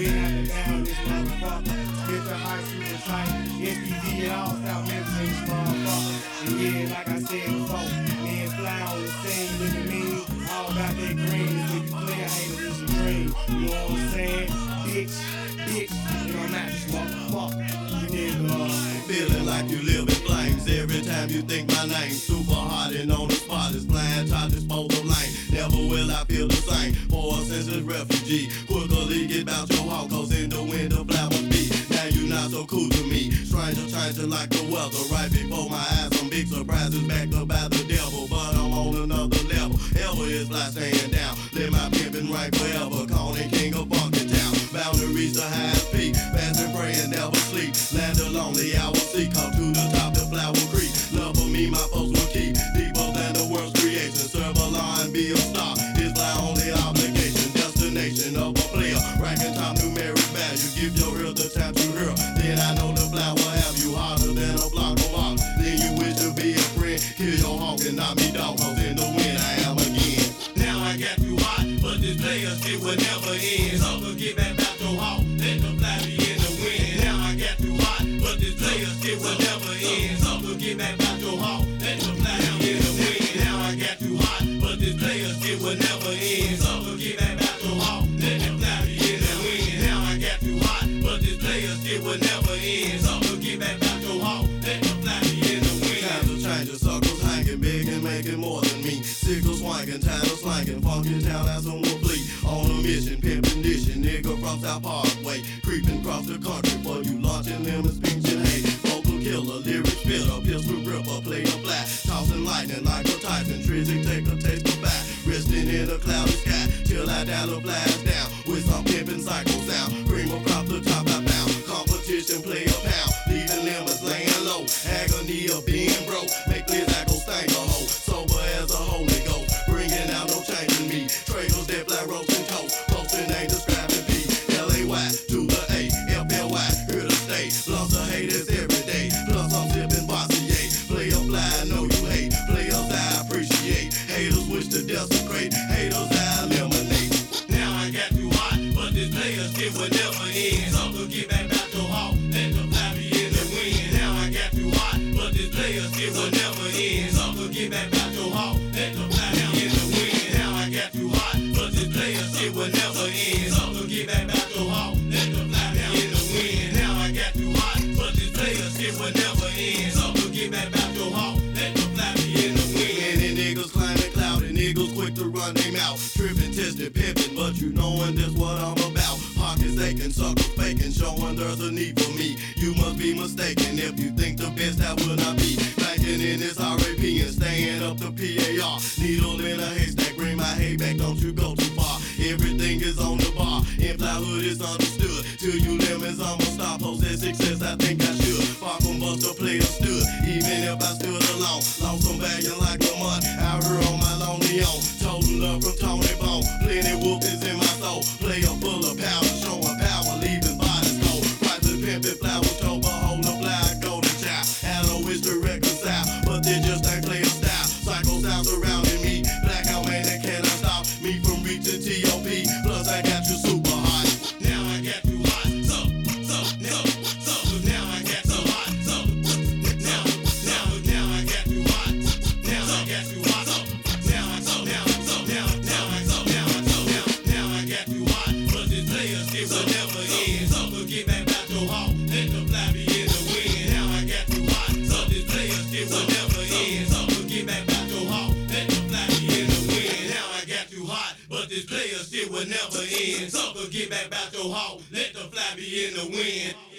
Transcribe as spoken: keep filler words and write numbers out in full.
been out the down this motherfucker. Hit the high super tight. S P D and all South Memphis in this motherfucker. And yeah, like I said before, me and Fly on the scene looking mean. All about that green is when you play a hater, it's a dream. You know what I'm saying? Bitch, bitch, you know I'm not this motherfucker. You nigga. Feeling like you live in flames every time you think my name. Super hot and on the spot is blind, try to dispose of lane. Never will I feel the same for a senseless refugee. Quickly get about your heart, cause in the wind the flowers be. Now you not so cool to me. Stranger changing like the weather. Right before my eyes, some big surprises backed up by the devil. But I'm on another level. Ever is like staying down. Let my pimpin' right forever. Calling king of Funky Town. Bound to reach the highest peak. Fast and pray and never sleep. Land alone, the hour seek. Come to the top, the flower creek. Love for me, my folks will keep. Deeper than the world's creation. Serve a line, be a star. It's my only obligation. Destination of a player. Ranking time, numeric value. Give your ear the time to hear. Then I know the flower have you harder than a block of rock. Then you wish to be a friend. Kill your hawk and knock me down. Cause in the wind I am again. Now I got you hot, but this player shit will never end. Sucker, get back about your hawk. Let the fly be in the wind. Now I got you hot, but this player shit will never end. Sucker, get back about your hawk. Let the fly be in the wind. Now I got you hot, but this player shit will never end. Sucker, get back about your hawk. Let the fly be in the wind. Now I got you hot, but this player shit will never end. Sucker, get back about your hawk. Let the fly be in the wind. Time to change the circles, hanging big and making more than me. Sickles swinging, tired of slanging. Funky town as on the fleet. On a mission, pimpin' dishing. Nigga from South Parkway. Creeping across the country for you launching lemons, pinching hay. Vocal killer, lyric spitter, pistol gripper, player flat. Tossing lightning like a Tyson. Trizic, take a taste of back. Resting in a cloudy sky. Till I dial a blast down. With some pimpin' psycho sound. Cream across the top I found. Competition, play a pound. Leaving lemons laying low. Agony of being broke. Make Liz Echo stank a hoe. Sober as a Holy Ghost. Bringing out no changing me. Traders that fly roasting toast. Posting ain't describing P. L A Y to the A. F L Y, here to stay. Lots of haters every day. Plus I'm sipping Bossier. Player fly, I know you hate. Players I appreciate. Haters wish to desecrate. Haters I eliminate. Now I got you hot, but this player shit will never end. Sucker, get back about your hawk. Let the fly be in the wind. Now I got you hot, but this player shit will never end. Sucker, get back about your hawk. Let the fly be in the wind. Now I got you hot, but this player shit will never end. Sucker, get back about your hawk. Let the fly be in the wind. Now I got you hot, but this player shit will never end. Sucker, get back about your hawk. Let the fly be in the wind. Any niggas climbing cloud and niggas quick to run them out. Tripping, testing, pimping, but you knowin' this what I'm about. Pockets aching, suckers faking, showing there's a need for me. You must be mistaken if you think the best that will not be. Banking in this R A P and staying up the P A R. Needle in a haystack, bring my hay back, don't you go too far. Everything is on the bar, in plywood is understood. Till you lemons, I'ma stop, possess success, I think I should. Far from Buster, player stood, even if I stood alone. Lost some value like a month, out here on my lonely own. Total love from Tony Bone, plenty whoopings in my soul. Player full of power, showing power, leaving bodies cold. Right to pimpin' flowers, told behold the black golden child. Had no wish to reconcile, but they just ain't player style. Psycho sounds surrounding me, blackout man that cannot stop me from reaching T O P. Plus I got you super hot. Now I got you hot, so, so, so, so. Now I got you hot, so. Now, now, now I got you hot. Now I got you hot, so. Now I so, now, so, now, now I so, now I so, now, now I got you hot. But this player shit will never end. So get back about your hawk. Let the fly be in the wind. Now I got you hot. So this player shit will never end. So get back about your hawk. Let the fly be in the wind. Now I got you hot, but this player shit will never end. Sucker, get back about your hawk. Let the fly be in the wind.